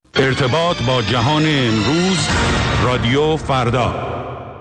ارتباط با جهان امروز، رادیو فردا.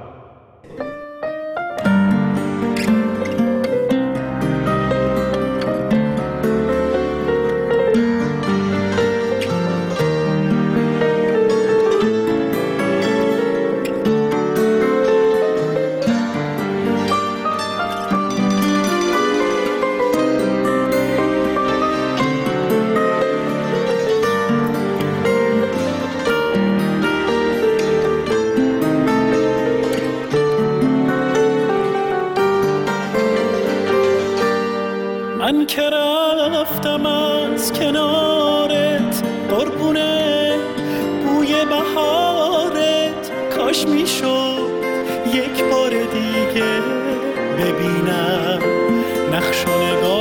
من که رفتم از کنارت قربونه بوی بهارت، کاش میشد یک بار دیگه ببینم نقش و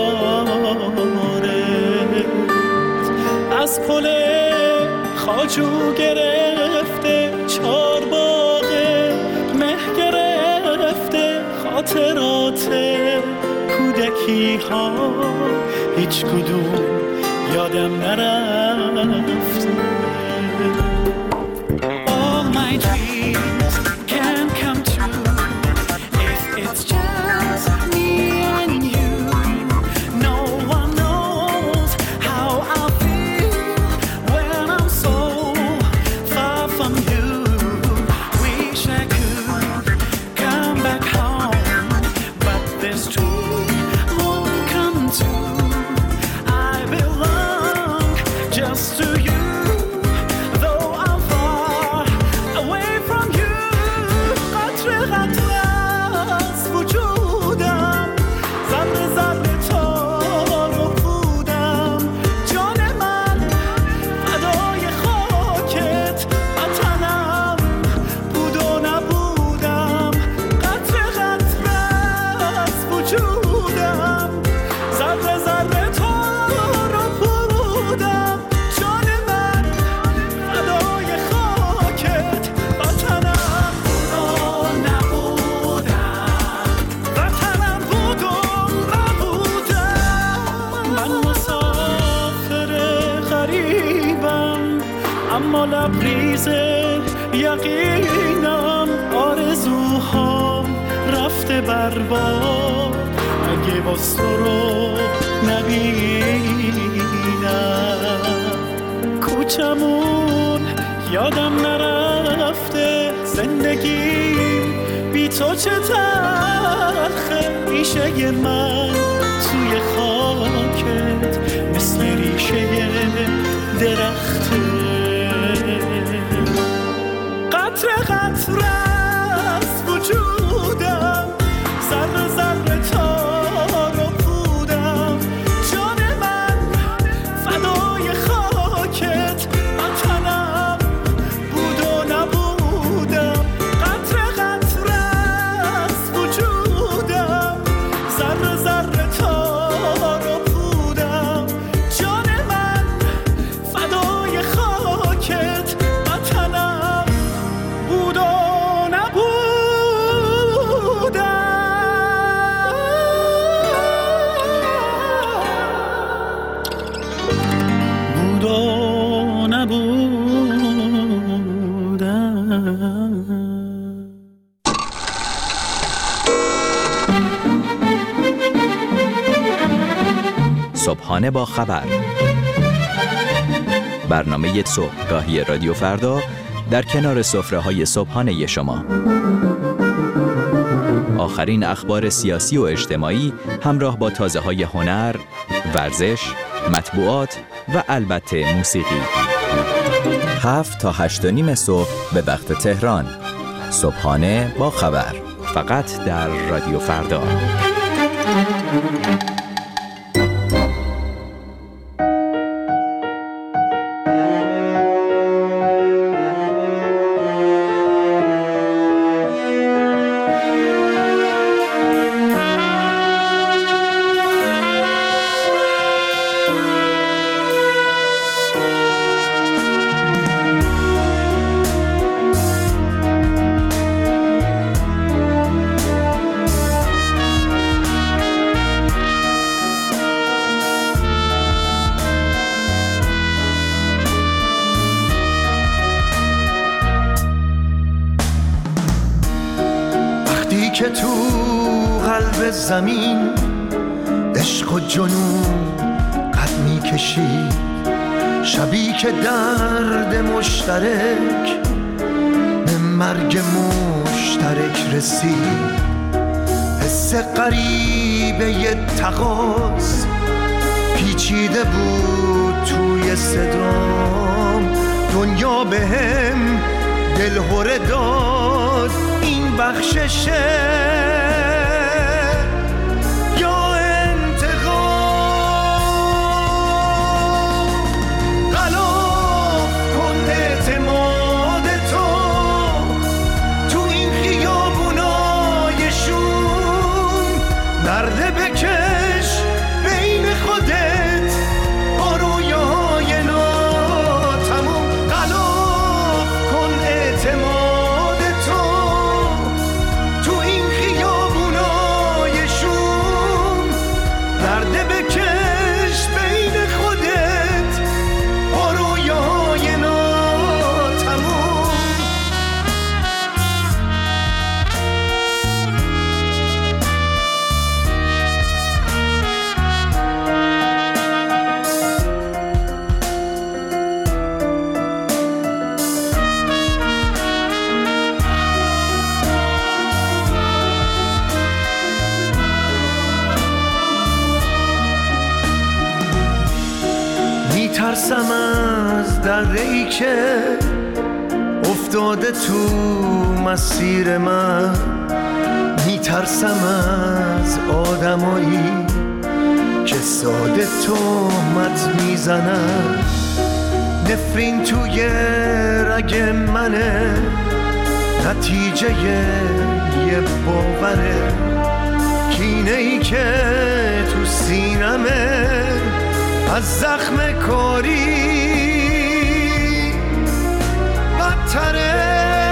نگارت. از پل خواجو گرفته چارباغه، مه گرفته خاطرات کودکی ها، هیچ کدوم یادم نرفته. All my dreams can come true if it's just me and you. No one knows how I feel when I'm so far from you. Wish I could come back home, but this dream won't come true. I belong just to you, though I'm far away from you. قطره قطره از وجودم، ذره ذره تار و پودم. جان من فدای خاکت، وطنم بود و نبودم. قطره قطره از وجودم، ذره ذره تار و پودم. جان من فدای خاکت، وطنم بود و نبودم. وطنم بود و نبودم. من مسافر غریبم، اما لبریز یقینم. آرزوهام رفته برباد، اگه باز تو رو نبینم. کوچمون یادم نرفته، زندگیم بی تو چه تلخه. ریشه من توی خاکت مثل ریشه درخته. قطره قطره از وجودم، ذره ذره تار و پودم. جان من فدای خاکت، وطنم بود و نبودم. قطره قطره از وجودم، ذره ذره تار و پودم. جان من فدای خاکت، وطنم بود و صبحانه با خبر، برنامه صبحگاهی رادیو فردا در کنار سفره‌های صبحانه شما. آخرین اخبار سیاسی و اجتماعی همراه با تازه‌های هنر، ورزش، مطبوعات و البته موسیقی. 7 تا 8:30 صبح به وقت تهران. صبحانه با خبر، فقط در رادیو فردا. که تو قلب زمین عشق و جنون قد می‌کشید، شبی که درد مشترک به مرگ مشترک رسید. حس غریبه ی تقاص پیچیده بود توی صدام، دنیا بهم دلهره داد این بخششه یا انتقام. غلاف کن اعتماد تو تو این خیابونای شوم، نرده بکش بین خودت با رویاهای ناتموم. غلاف کن اعتماد تو تو این خیابونای شوم، نرده بکش بین خودت با رویاهای ناتموم. میترسم از دره‌ای که افتاده تو مسیر من، میترسم از آدمایی که ساده تهمت میزنن. نفرین توی رگ منه، نتیجه یه باوره، کینه‌ای که تو سینمه از زخم کاری بدتره.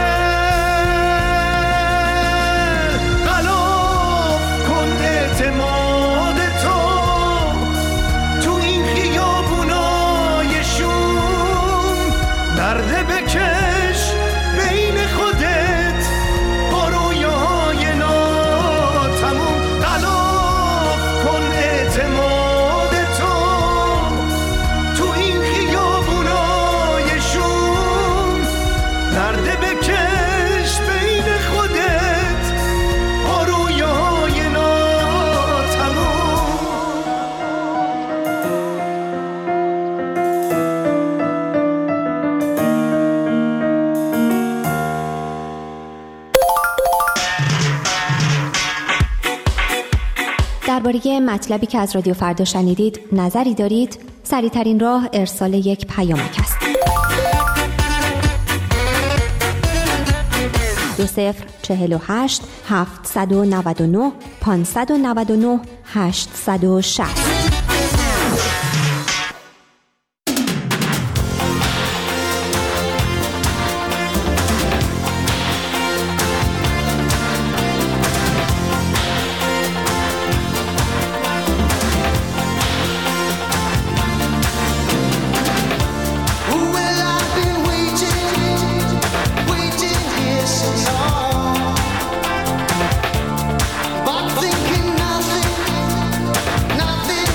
غلاف کن اعتماد تو تو این خیابونای شوم، نرده بکش بین خودت با رویاهای ناتموم. غلاف کن اعتماد تو تو این خیابونای شوم، نرده بکش بین خودت با رویاهای ناتموم. درباره مطلبی که از رادیو فردا شنیدید نظری دارید؟ سریع‌ترین راه ارسال یک پیامک است. 2048 799 599 860. But thinking nothing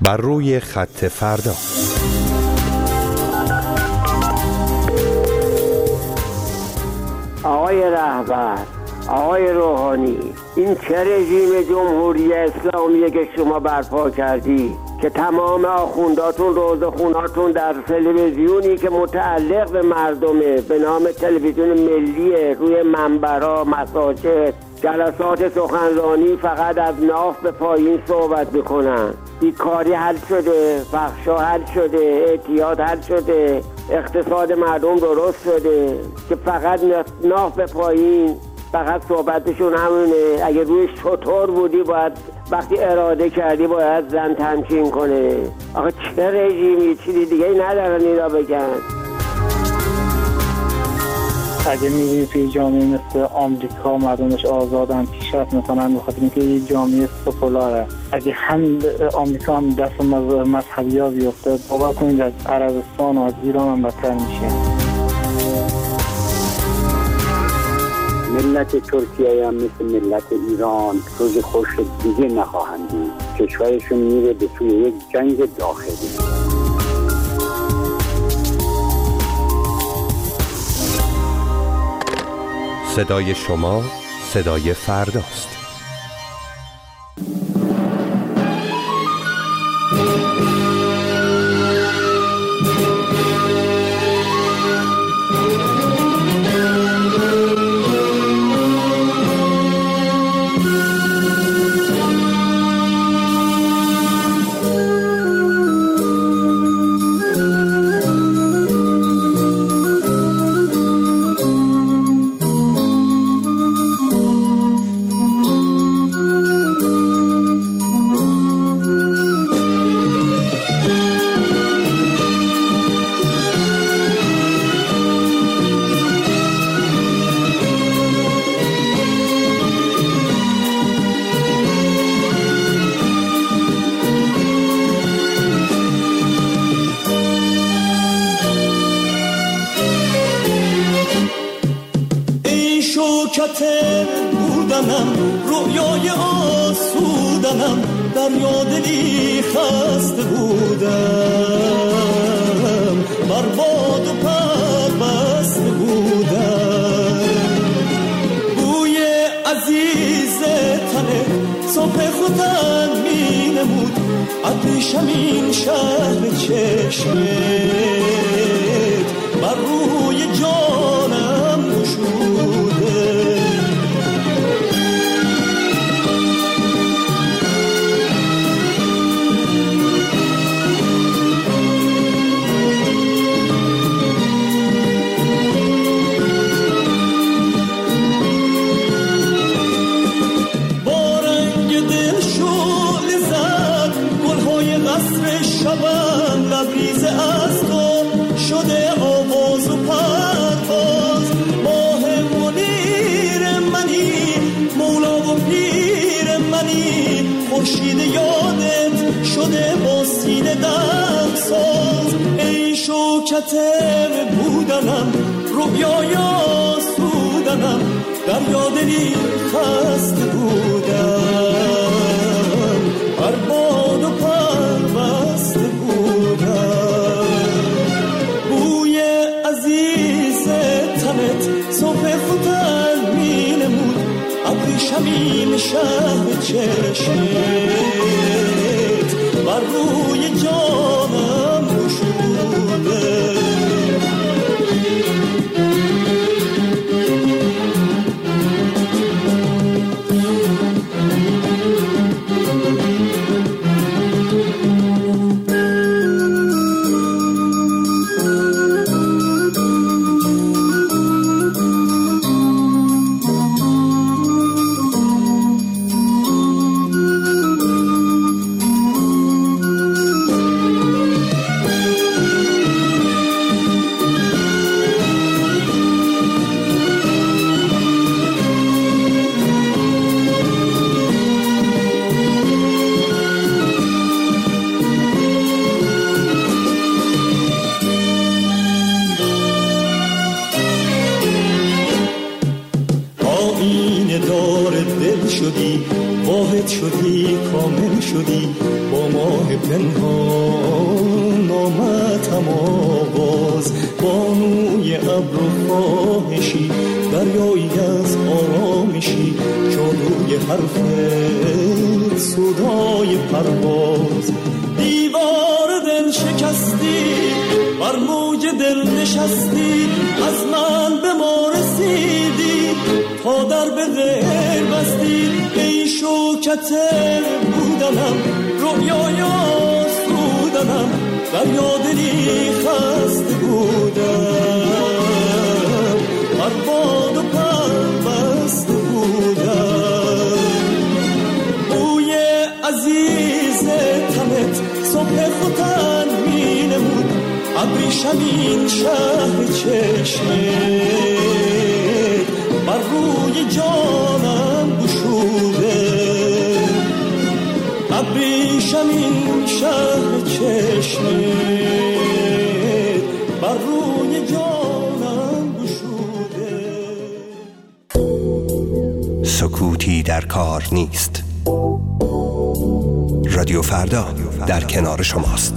بر روی خط فردا. آقای رهبر، آقای روحانی، این چه رژیم جمهوری اسلامیه که شما برپا کردی که تمام آخونداتون روزخوناتون در تلویزیونی که متعلق به مردمه به نام تلویزیون ملیه، روی منبرها، مساجد، جلسات سخنرانی فقط از ناف به پایین صحبت میکنن. بیکاری حل شده، فحشا حل شده، اعتیاد حل شده، اقتصاد مردم درست شده که فقط ناف به پایین، فقط صحبتشون همونه. اگه روی شطور بودی باید وقتی اراده کردی باید زن تمکین کنه. آخه چه رژیمی، چیزی دیگه ندارن اینا بگن. اگه می‌بینی توی جامعه مثل آمریکا مردمش آزادن، پیشرفت میکنن، بخاطر اینکه یه جامعه سکولاره. اگه همین آمریکا هم دست مذهبی‌ها بیفته، باور کنید از عربستان و از ایران هم بدتر میشه. ملت ترکیه هم مثل ملت ایران روز خوش دیگه نخواهند دید. کشورشون میره به سوی یک جنگ داخلی. صدای شما صدای فرداست. شوکت بودنم، رویای آسودنم، در یادلی خسته بودم، بر باد و پر بسته بودم. بوی عزیز تنه صبح خودم می نمود، ابریشم این شهر چشمت بر روی جانم گشوده. با رنگ دل شعله زد گلهای قصر شبم، لبریز از تو شده آواز و پرواز. ماه منیر منی، مولا و پیر منی، خورشید یادت شده با سینه دم ساز. ای شوکت بودنم، رویای آسودنم، در یادلی خسته بودم، بر باد و پر بسته بودم. بوی عزیز تنت صبح خودم می نمود، ابریشم این شهر چشمت بر روی جانم گشوده. کامل شدی با ماه پنهان آمد آواز بانوی ابر و خواهشی دریایی از آرامشی جادوی حرفت صدای پرواز دیوار دل شکستی بر موج دل نشستی از من به ما رسیدی تا در به غیر بستی ای شوکت بودنم رویای آسودنم در یادلی خسته بودم باد و پربسته بودم بوی عزیز تنت صبح خوتن می نمود ابریشمین شهر چشمت بر روی جانم گشوده ابریشمین شهر چشمت بر روی جانم گشوده سکوتی در کار نیست. رادیو فردا در کنار شماست.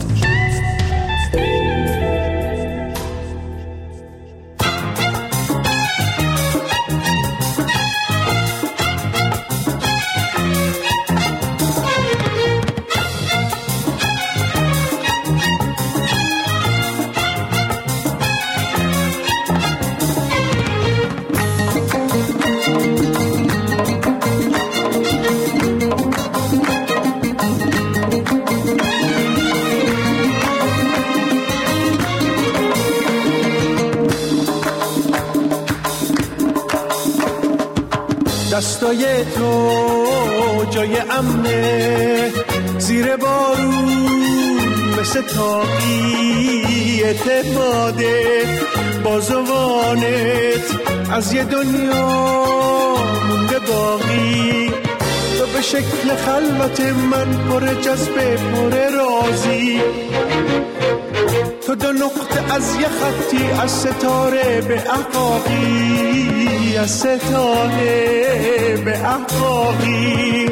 دستای تو جای امنه زیر بارون مثل تاقی اعتماده بازوانت از یه دنیا مونده باقی تو به شکل خلوت من پر جذبه پر رازی تو دو نقطه از یه خطی از ستاره به احقاقی از ستاره به احقاقی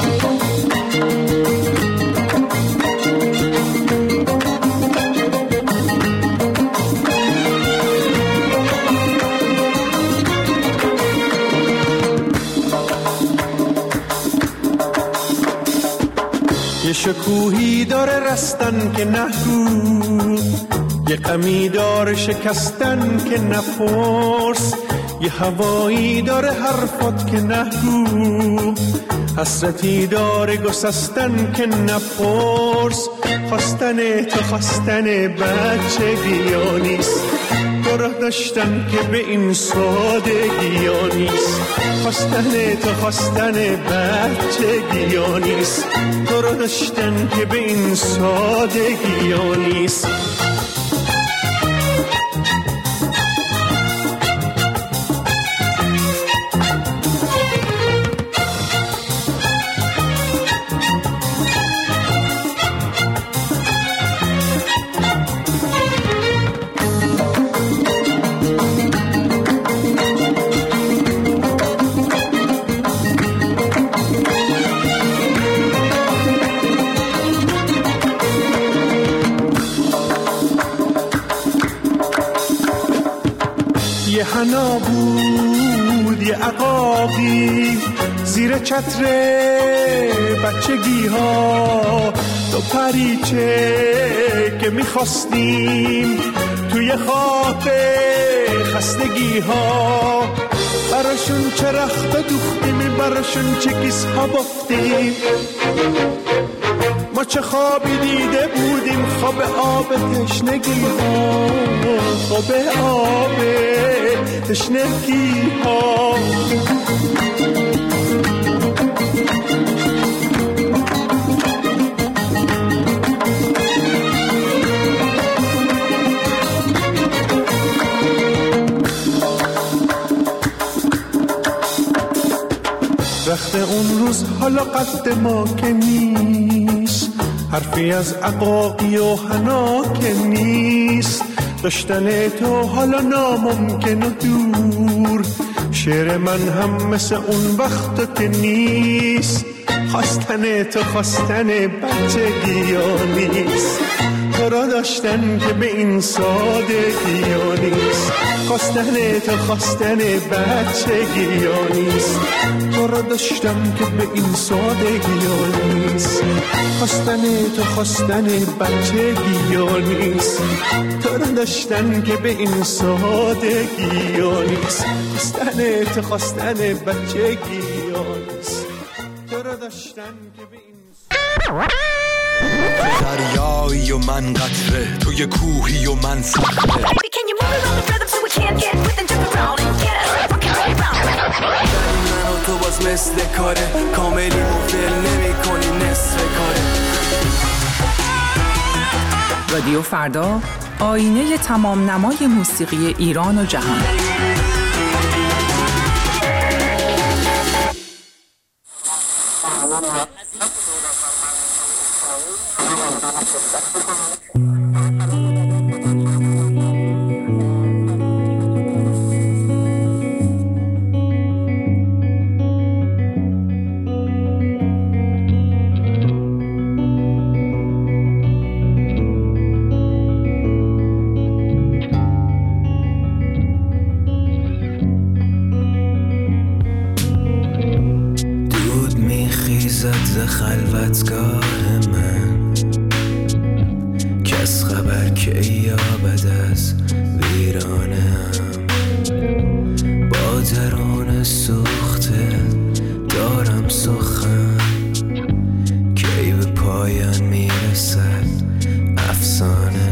یه شکوهی داره رستن که نهو یه غمی داره شکستن که نپرس یه هوایی داره حرفات که نهو حسرتی داره گسستن که نپرس خواستن تو خواستن بچگی ها نیست تو راه داشتن که به این سادگی ها نیست خواستن تو خواستن بچگی ها نیست تو راه داشتن که به این سادگی ها نیست یه حنا بود یه عقاقی زیر چتر بچگی ها تو پریچه که میخواستیم توی خواب خستگی ها براشون چه رخت دوختیم براشون چه گیس ها بافتیم ما چه خوابی دیده بودیم خواب آب تشنگی ها خواب آب تشنگی ها رخت اون روز حالا قد ما که نیست حرفی از عقاقی و حنا که نیست داشتن تو حالا ناممکن و دور شعر من هم مثل اون وقت که نیست خواستن تو خواستن بچگی ها نیست، تو را داشتن که به این سادگی ها نیست. خواستن تو خواستن بچگی ها نیست، تو را داشتم که به این سادگی ها نیست. خواستن تو خواستن بچگی ها نیست، تو را داشتن که به این سادگی ها نیست. خواستن تو خواستن بچگی ها نیست، تو را داشتن که به این دریایی و من قطره، توی کوهی و من صخره. من و تو باز مثل کاره، کاملی مفل نمی کنی نصف کاره. رادیو فردا، آینه تمام نمای موسیقی ایران و جهان. خلوتگاه من، کس خبر که یابد از ویرانم. با درون سوخته دارم سخن، کی به پایان میرسد افسانه.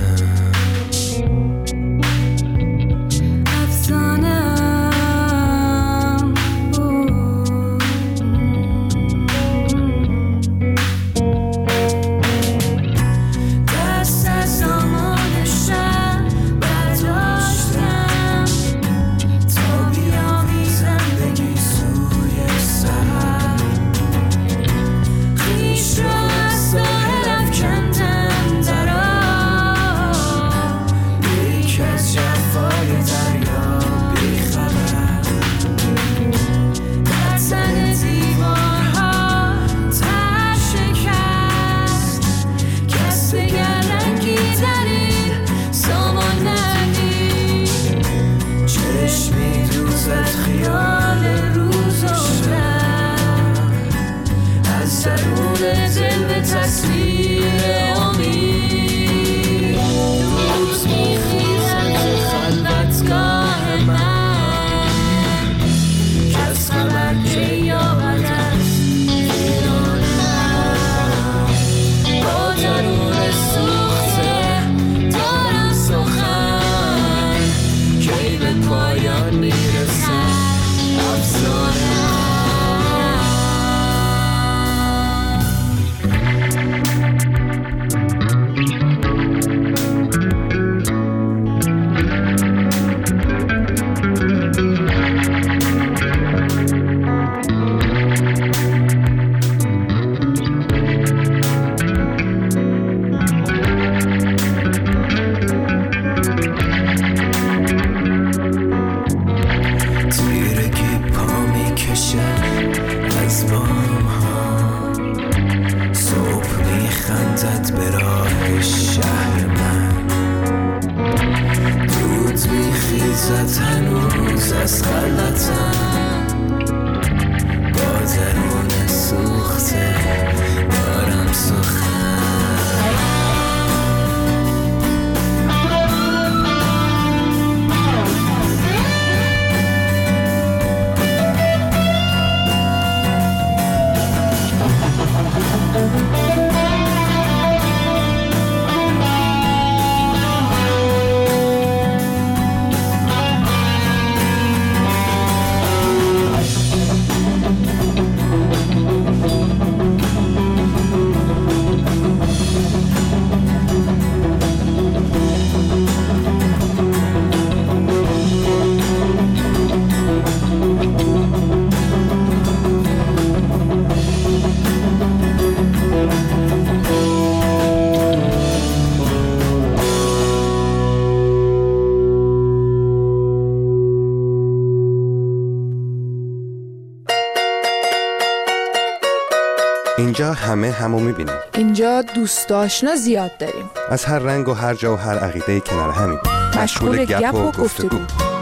اینجا همه همو میبینیم. اینجا دوست آشنا زیاد داریم. از هر رنگ و هر جا و هر عقیده کنار همین. مشغول گپ و گفتگو.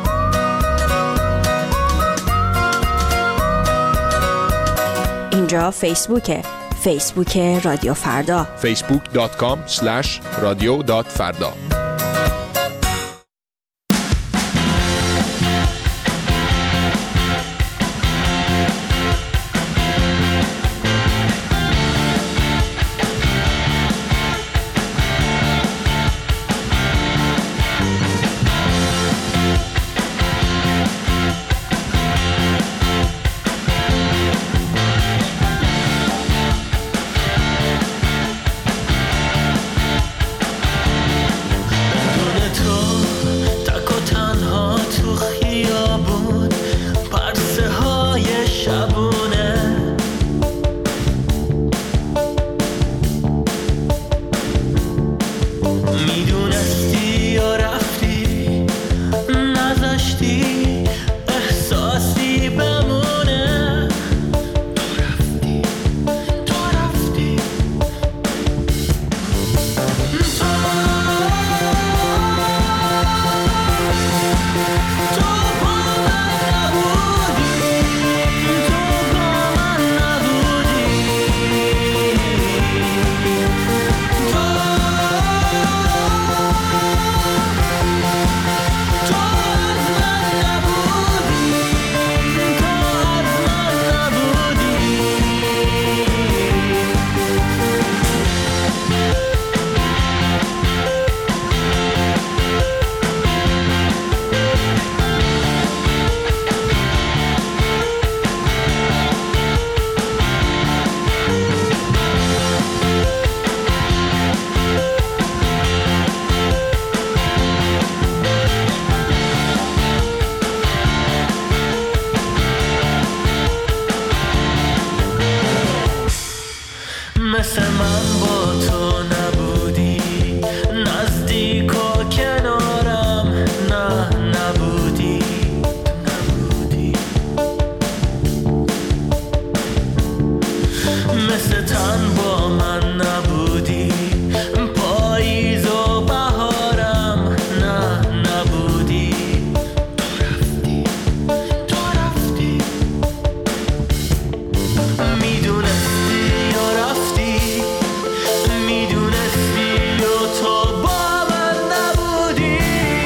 اینجا فیسبوک رادیو فردا. facebook.com/radio.farda. مثل من با تو نبودی، نزدیک و کنارم نبودی مثل تن با من نبودی، پاییز و بهارم نبودی. تو رفتی میدونستی یا رفتی، میدونستی و تو با من نبودی.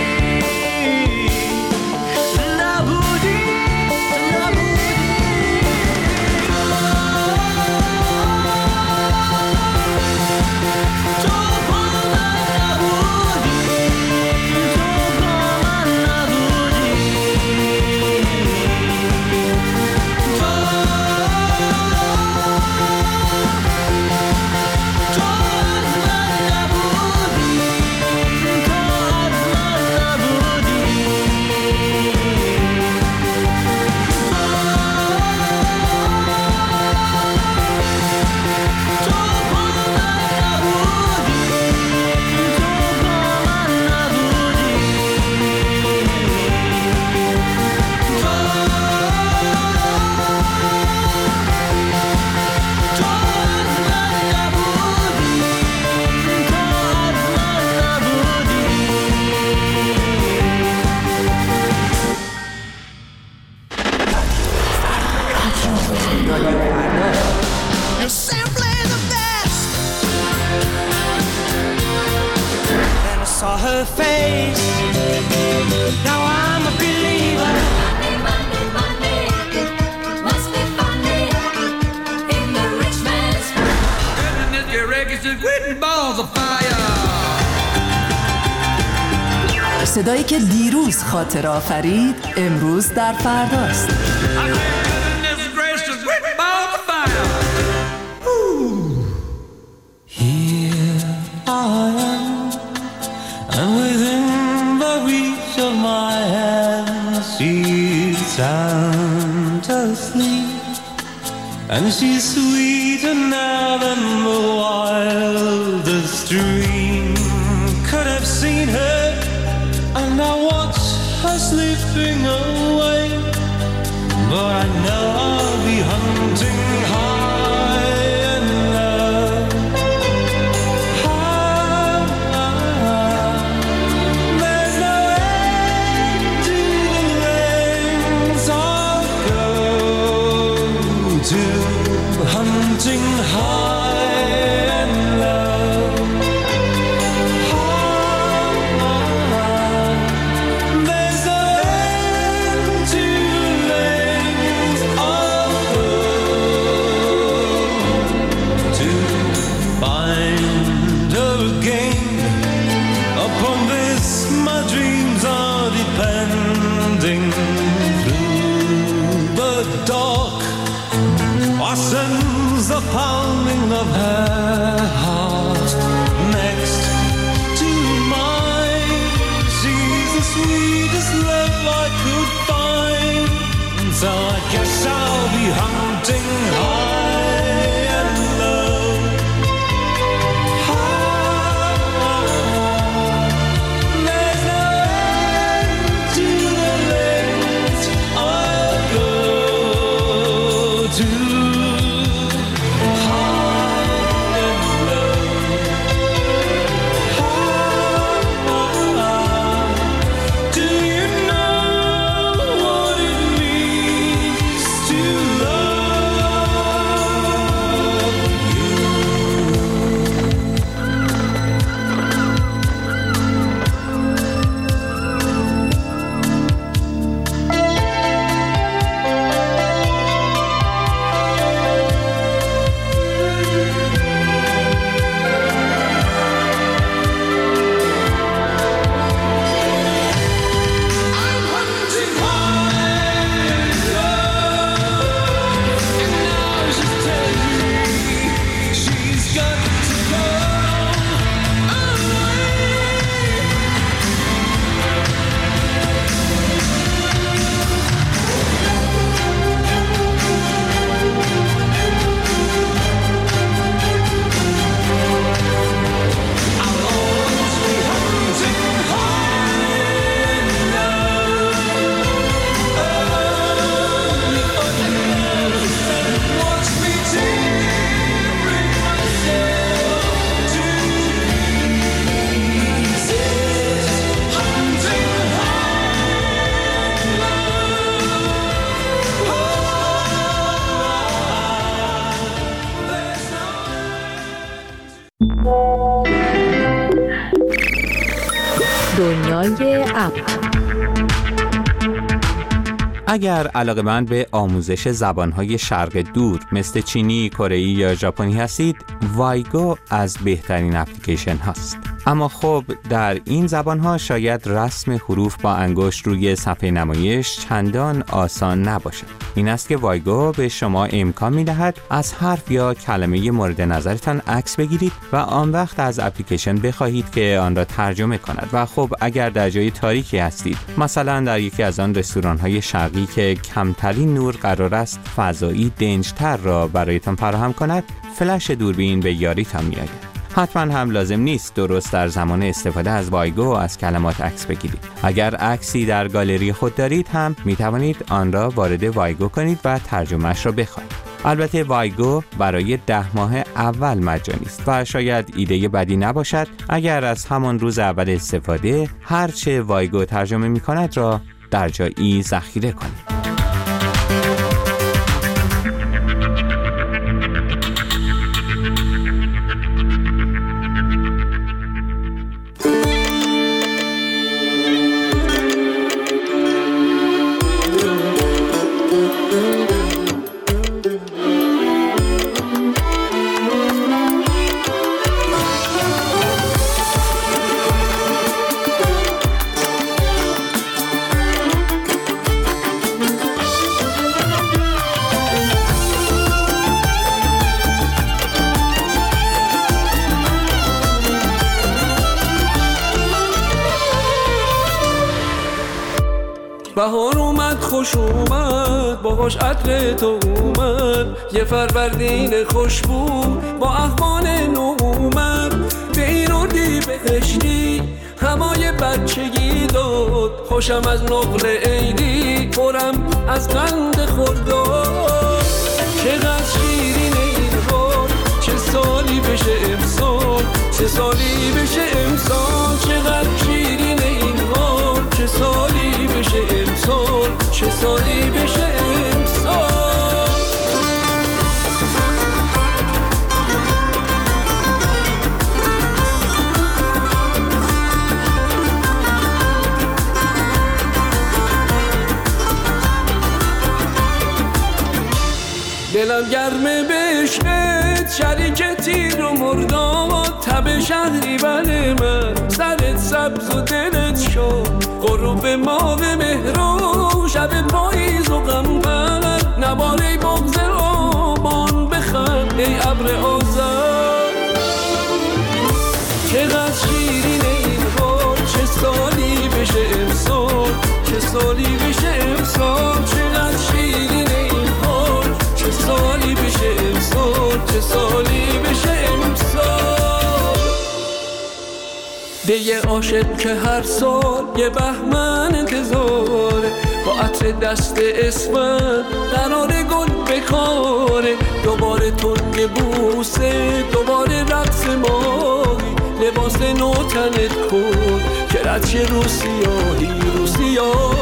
Saw her face. Now I'm a believer. Monday, must be funny in the rich man's world. And this reggae is quitting balls of fire. صدایی که دیروز خاطر آفرید امروز در فرداست. And within the reach of my hand, she's sound asleep, and she's sweeter now than the wildest dream could have seen her. And I watch her slipping away, but I know I'll be hunting high and دنیای ابر. اگر علاقه‌مند به آموزش زبان‌های شرق دور مثل چینی، کره‌ای یا ژاپنی هستید، وایگو از بهترین اپلیکیشن هاست. اما خب در این زبان‌ها شاید رسم حروف با انگشت روی صفحه نمایش چندان آسان نباشد. این است که وایگو به شما امکان می‌دهد از حرف یا کلمه مورد نظرتان عکس بگیرید و آن وقت از اپلیکیشن بخواهید که آن را ترجمه کند. و خب اگر در جای تاریکی هستید، مثلا در یکی از آن رستوران‌های شرقی که کمترین نور قرار است فضایی دنج‌تر را برایتان فراهم کند، فلش دوربین به یاریتان می‌آید. حتما هم لازم نیست درست در زمان استفاده از وایگو از کلمات عکس بگیرید. اگر عکسی در گالری خود دارید هم می توانید آن را وارد وایگو کنید و ترجمهش را بخواهید. البته وایگو برای 10 ماه اول مجانی است و شاید ایده بدی نباشد اگر از همان روز اول استفاده هرچه وایگو ترجمه می کند را در جایی ذخیره کنید. بهار اومد خوش اومد باهاش عطر تو اومد یه فروردین خوشبو با احوال نو اومد به این اردی بهشتی همای بچگی داد خوشم از نقل عیدی پرم از قند خرداد چقدر شیرینه این حال چه سالی بشه امسال چه سالی بشه امسال چقدر شیرینه این حال چه سالی بشه امسال چه سالی بشه امسال دلم گرمه بشنت شریک تیر و مرداد تب شهری بله من سرت سبز و دلت شد غروب ماه مهرو شب پاییز و غمبر نباره بغض آبان بخند ای ابر آذر چقدر شیرینه این حال چه سالی بشه امسال چه سالی بشه امسال چقدر شیرینه این حال چه سالی بشه امسال چه سالی بشه امسال دیگه عاشق که هر سال یه بهمن انتظاره با عطر دست اسمت قرار گل بکاره دوباره تنگ بوسه دوباره رقص ماهی لباس نو تنت کن که رد چه رو سیاهی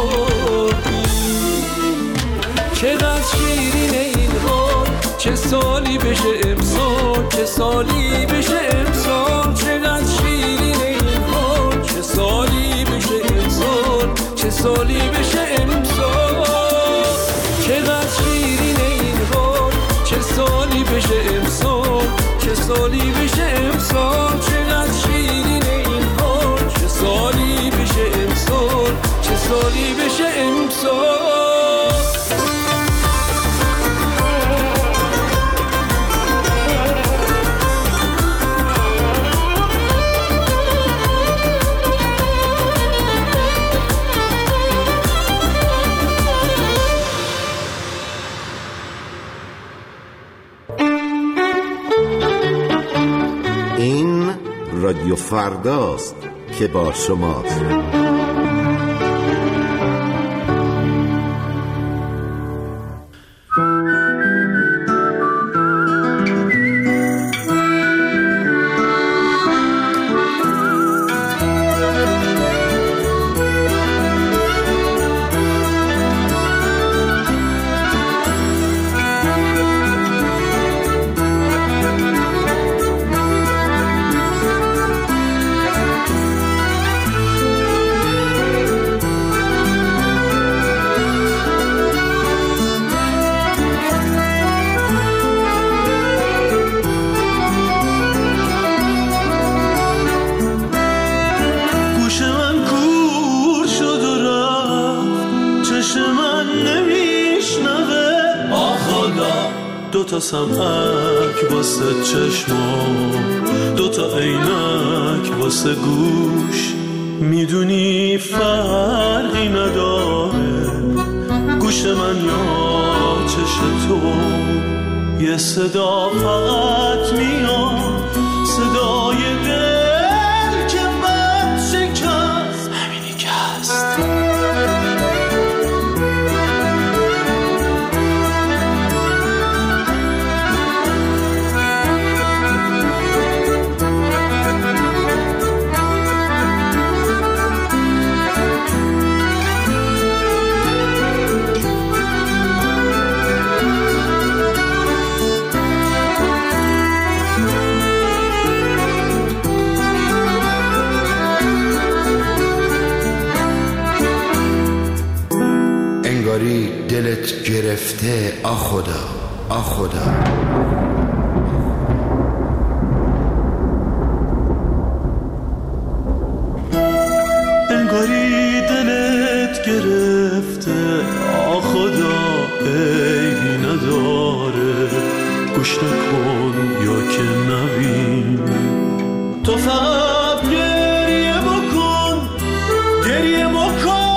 چقدر شیرینه این حال چه سالی بشه امسال چه سالی بشه امسال چقدر شیرینه این حال چه سالی بشه امسال چه سالی بشه امسال چقدر شیرینه این حال چه سالی بشه امسال چه سالی بشه امسال چقدر شیرینه این حال چه سالی بشه امسال چه سالی بشه امسال رادیو فرداست که با شماست. دوتا سمعک واسه چشمام، دوتا عینک واسه گوش. میدونی فرقی نداره گوش من یا چش تو، یه صدا فقط میاد، صدای دل که بد شکست، همینی که هست. دلت گرفته آخدا آخدا. انگاری دلت گرفته آخدا، عیبی نداره گوش نکن یا که نبین. تو فقط گریه بکن، گریه بکن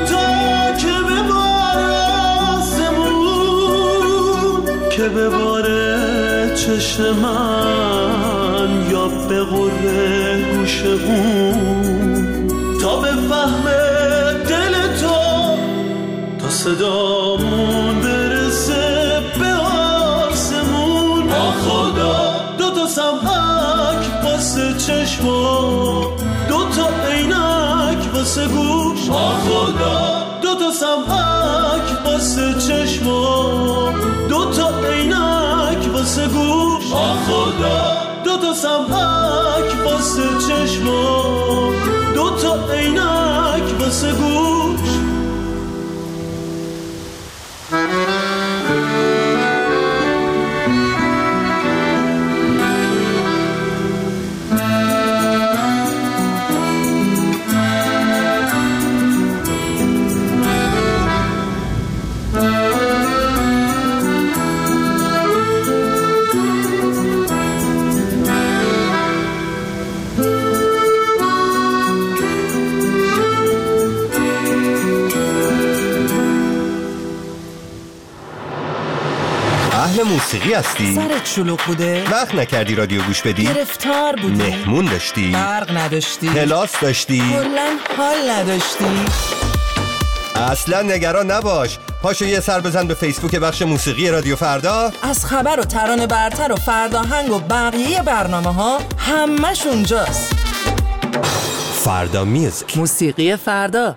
که بباره چشم من یا به غره گوش اون، تا به فهم دل تو، تا صدامون برسه به آسمون. آخدا دوتا سمعک واسه چشما، دوتا عینک واسه گوش. آخدا دوتا سمعک واسه چشما، دوتا عینک واسه گوش. آخدا دوتا سمعک واسه چشما، دوتا عینک واسه گوش. موسیقی هستی؟ سرت شلوغ بوده؟ وقت نکردی رادیو گوش بدی؟ گرفتار بودی؟ مهمون داشتی؟ برق نداشتی؟ کلاس داشتی؟ کلاً حال نداشتی؟ اصلا نگران نباش، پاشو یه سر بزن به فیسبوک بخش موسیقی رادیو فردا. از خبر و ترانه برتر و فرداهنگ و بقیه برنامه ها همش اونجاست. فردا میوزیک، موسیقی فردا.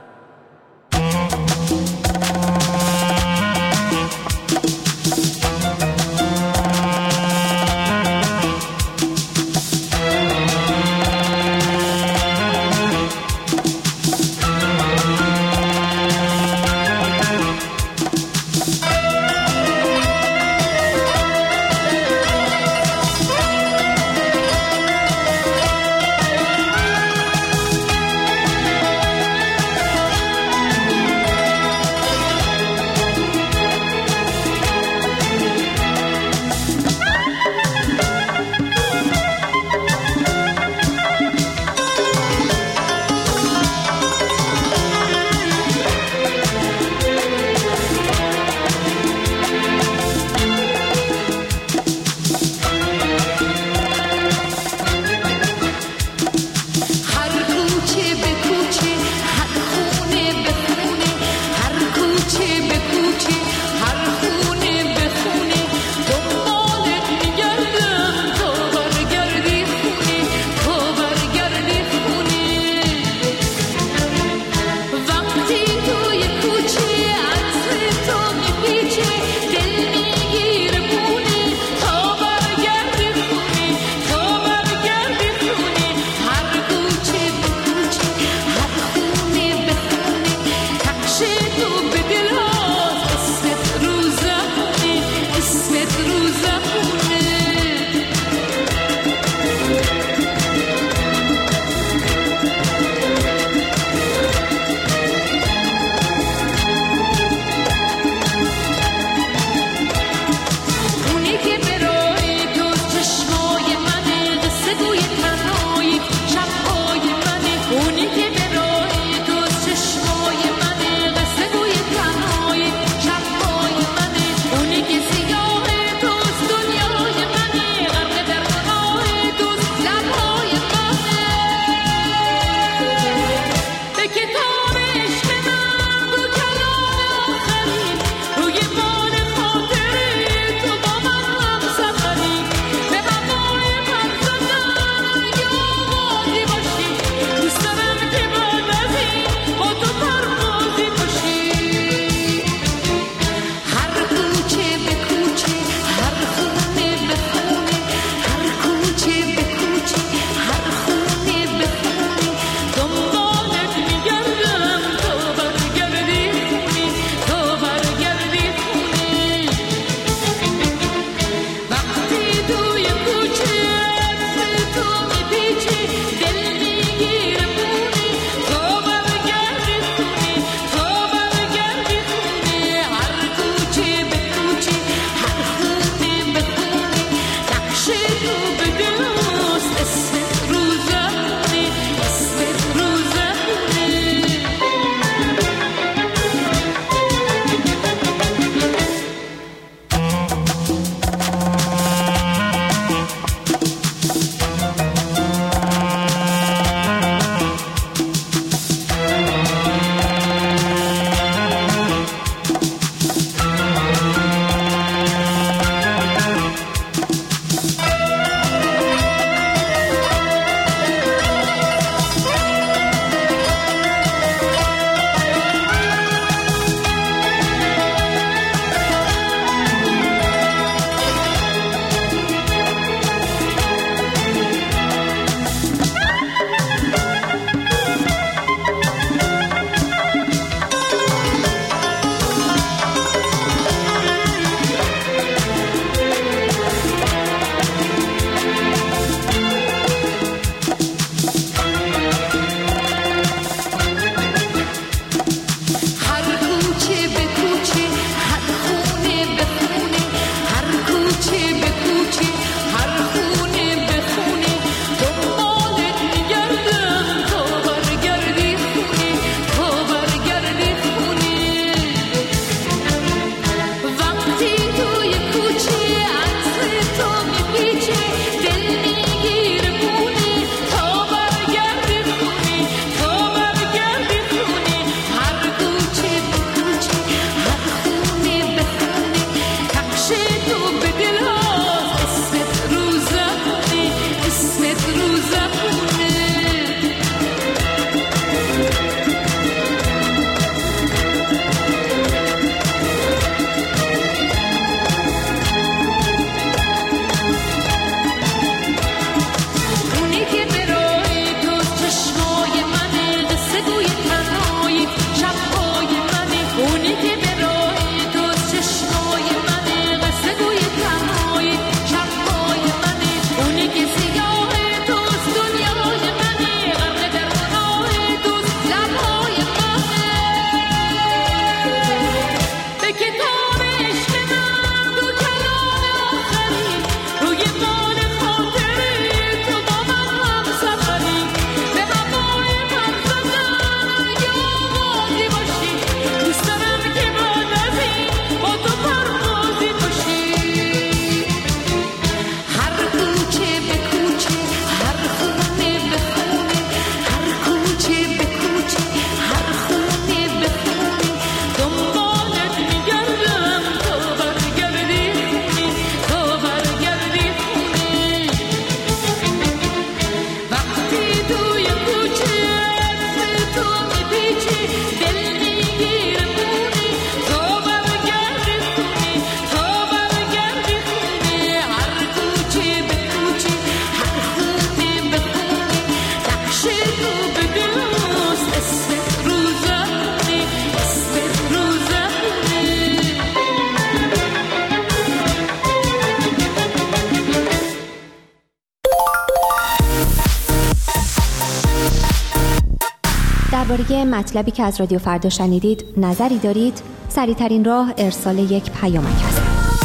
درباره مطلبی که از رادیو فردا شنیدید نظری دارید؟ سریع‌ترین راه ارسال یک پیامک است.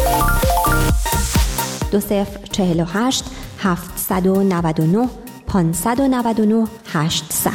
2048 799 599 800.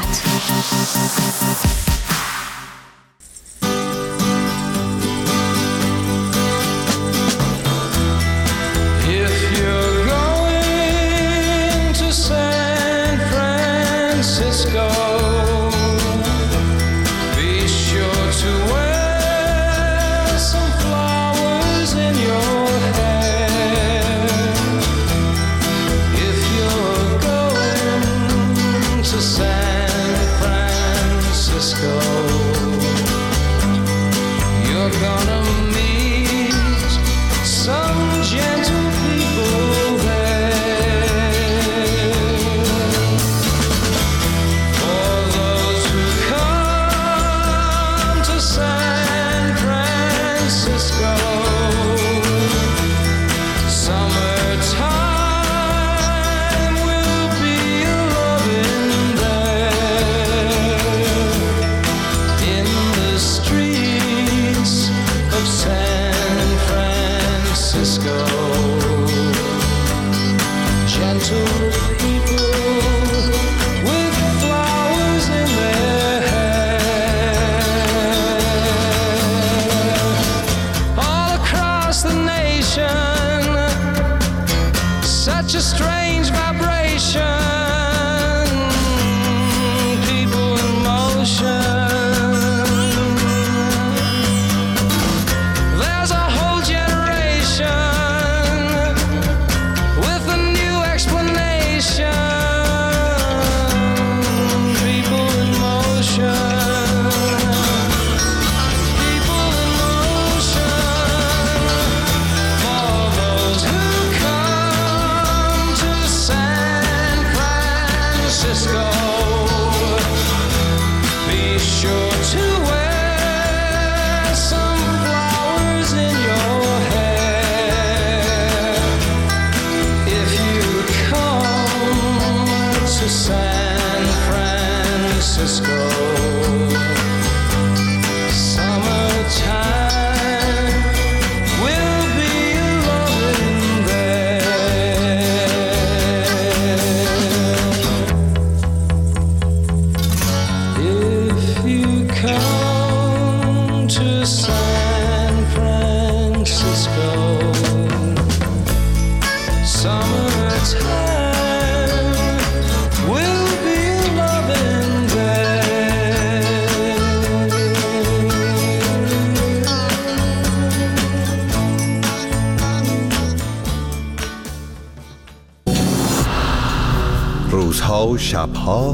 روزها و شبها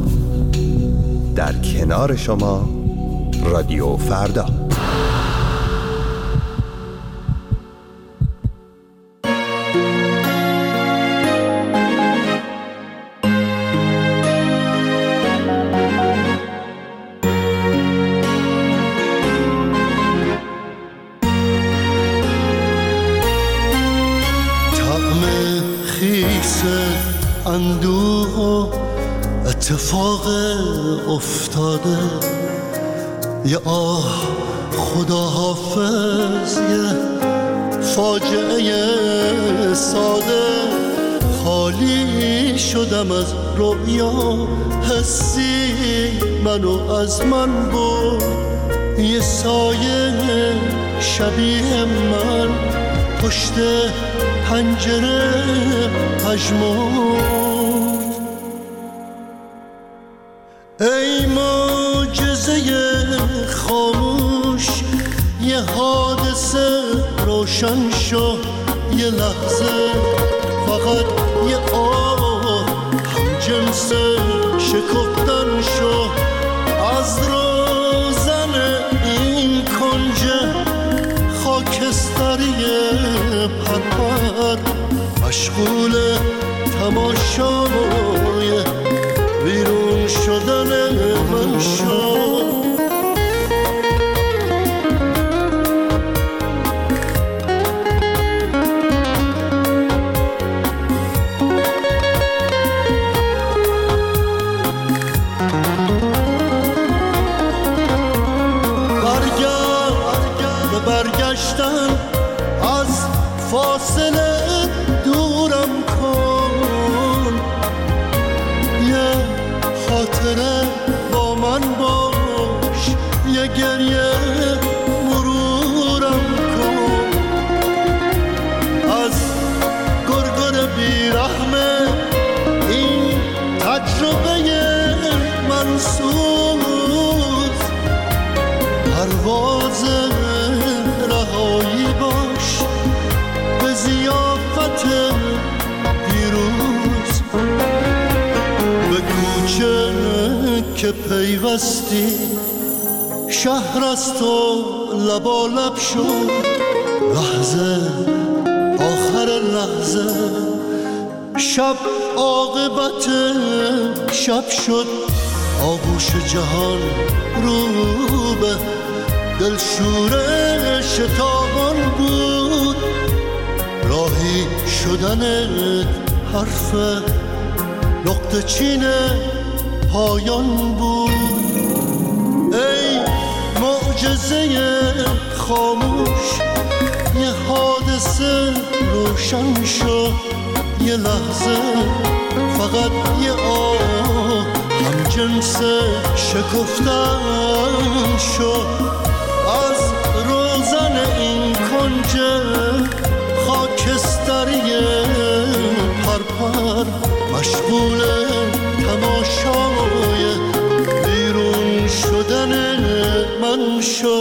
در کنار شما رادیو فردا. اندوه و اتفاق افتاده، یه آه خدا حافظ، یه فاجعه ساده. خالی شدم از رویا، حسی منو از من برد. یه سایه شبیه من پشت پنجره پژمرد. ای معجزه خاموش، یه حادثه روشن شو. یه لحظه فقط یه آه هم جنس شکفتن شو. از روزن این کنج خاکستری پرپر، مشغول تماشای بیرون شدن من شو. خاطره با من باش، یه گریه مرورم کن. از گرگر بیرحمه این تجربه منسوز، پرواز رهایی باش به ضیافت پیروز. به کوچه که پیوستی شهر از تو لبالب شد، لحظه آخر لحظه شب عاقبت شب شد. آغوش جهان رو به دلشور شتابان بود، راهی شدنت حرف نقطه چین پایان بود. ای معجزه خاموش، یه حادثه روشن شد، یه لحظه فقط یه آه هم جنس شکفتن شد. از روزن این کنج خاکستری پرپر مشغول تماشای بیرون شدن من شد.